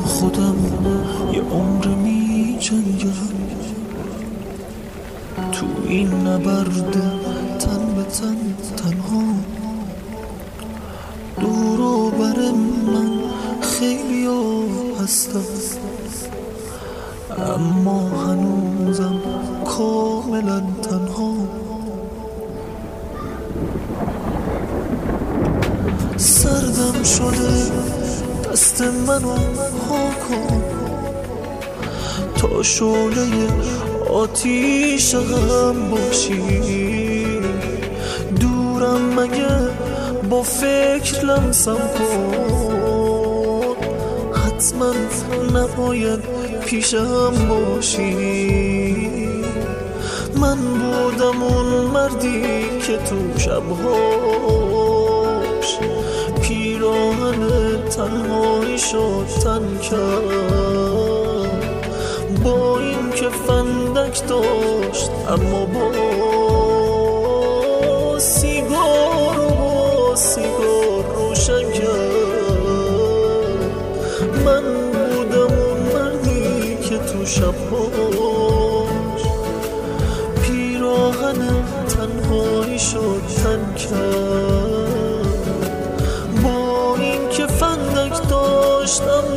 خودم یه عمر می جنگم تو این نبرد تن به تن تنها. دور و بر من خیلی ها هستم اما هنوزم کاملا تنها. سردم شده دست منو ها کن تا شعله آتیش غم باشی. دورم مگه با فکر لمسم کن حتما نباید پیشم باشی. من بودم اون مردی که تو شبهاش پیراهن تنهایی شد تن کرد. با این که فندک داشت اما با سیگار روشن کرد. من بودم اون مردی که تو شبهاش پیراهن تنهایی شد تن کرد. با این که فندک داشتم